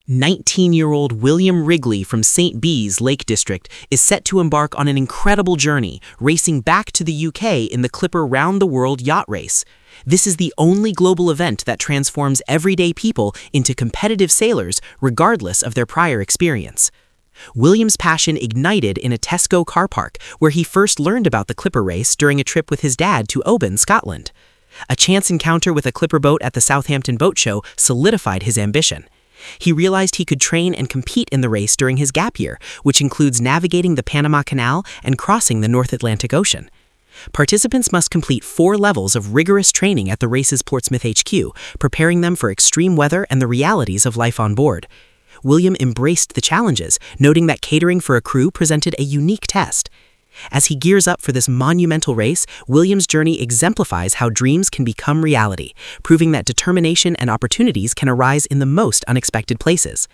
19-year-old William Wrigley from St. Bees, Lake District, is set to embark on an incredible journey, racing back to the UK in the Clipper Round the World Yacht Race. This is the only global event that transforms everyday people into competitive sailors, regardless of their prior experience. William's passion ignited in a Tesco car park, where he first learned about the Clipper race during a trip with his dad to Oban, Scotland. A chance encounter with a Clipper boat at the Southampton Boat Show solidified his ambition. He realized he could train and compete in the race during his gap year, which includes navigating the Panama Canal and crossing the North Atlantic Ocean. Participants must complete 4 levels of rigorous training at the race's Portsmouth HQ, preparing them for extreme weather and the realities of life on board. William embraced the challenges, noting that catering for a crew presented a unique test. As he gears up for this monumental race, William's journey exemplifies how dreams can become reality, proving that determination and opportunities can arise in the most unexpected places.